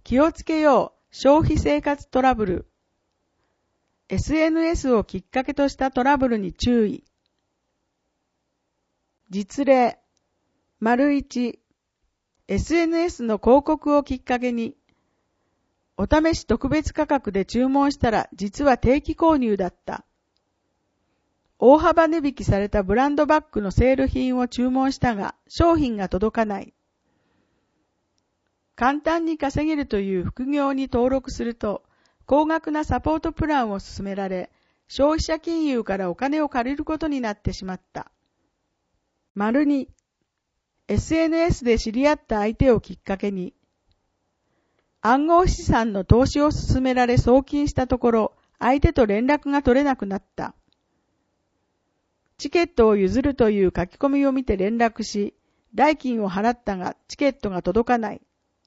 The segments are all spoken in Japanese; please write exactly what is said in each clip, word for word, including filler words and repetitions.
気をつけよう、消費生活トラブル。エスエヌエス をきっかけとしたトラブルに注意。実例、丸一、エスエヌエス の広告をきっかけに、お試し特別価格で注文したら実は定期購入だった。大幅値引きされたブランドバッグのセール品を注文したが商品が届かない。簡単に稼げるという副業に登録すると高額なサポートプランを勧められ、消費者金融からお金を借りることになってしまった。丸に、エスエヌエス で知り合った相手をきっかけに、暗号資産の投資を勧められ送金したところ、相手と連絡が取れなくなった。チケットを譲るという書き込みを見て連絡し、代金を払ったがチケットが届かない。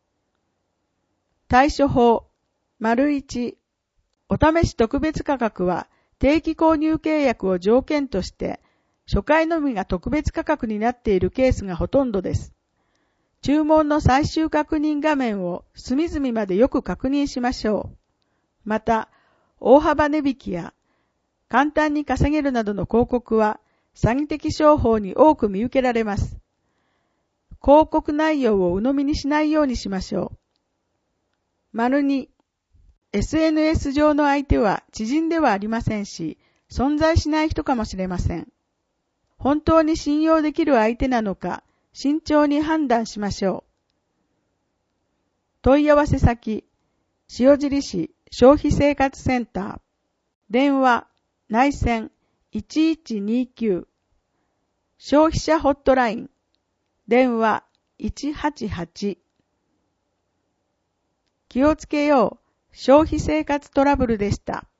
対処法、丸一、お試し特別価格は定期購入契約を条件として、初回のみが特別価格になっているケースがほとんどです。注文の最終確認画面を隅々までよく確認しましょう。また、大幅値引きや簡単に稼げるなどの広告は詐欺的商法に多く見受けられます。広告内容を鵜呑みにしないようにしましょう。丸に、エスエヌエス 上の相手は知人ではありませんし、存在しない人かもしれません。本当に信用できる相手なのか、慎重に判断しましょう。問い合わせ先、塩尻市消費生活センター。電話、内線いちいちにきゅう。消費者ホットライン、電話いちはちはち。気をつけよう、消費生活トラブルでした。